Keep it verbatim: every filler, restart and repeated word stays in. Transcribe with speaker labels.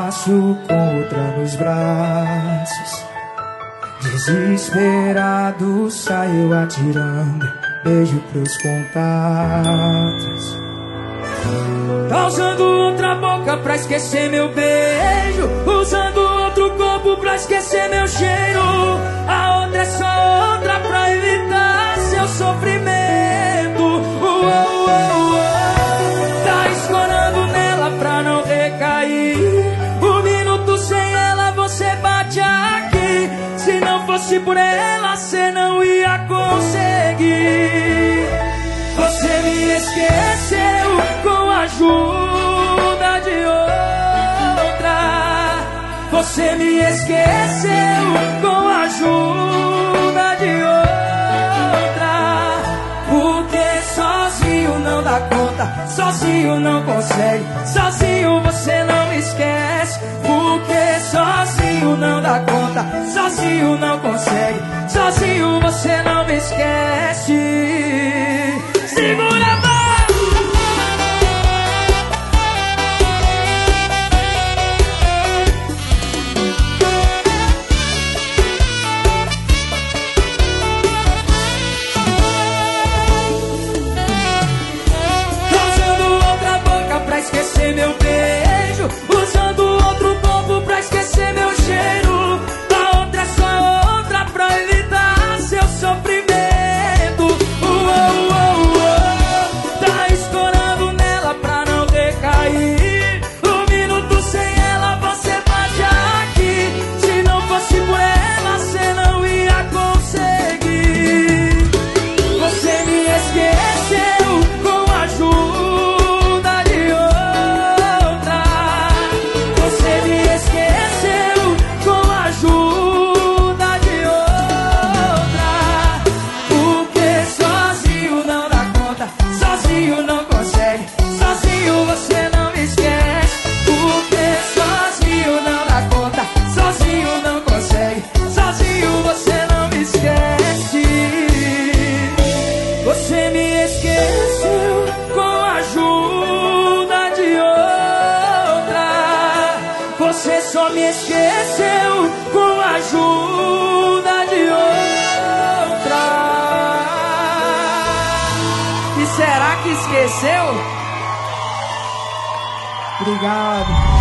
Speaker 1: passo com outra nos braços. Desesperado saiu atirando beijo pros contatos. Tá usando outra boca pra esquecer meu beijo, usando outro corpo pra esquecer meu cheiro. A outra é só outra pra evitar seu sofrimento. Uou, uou, uou. Tá escorando nela pra não recair. Um minuto sem ela você bate aqui. Se não fosse por ela cê não ia conseguir. Você me esqueceu com a ajuda de outra. Você me esqueceu com a ajuda de outra. Porque sozinho não dá conta, sozinho não consegue, sozinho você não me esquece. Porque sozinho não dá conta, sozinho não consegue, sozinho você não me esquece. Segura a mão! Usando outra boca pra esquecer meu beijo, usando outro corpo pra esquecer meu cheiro. A outra é só outra pra evitar seu sofrimento. Você me esqueceu com a ajuda de outra. Você só me esqueceu com a ajuda de outra. E será que esqueceu? Obrigado.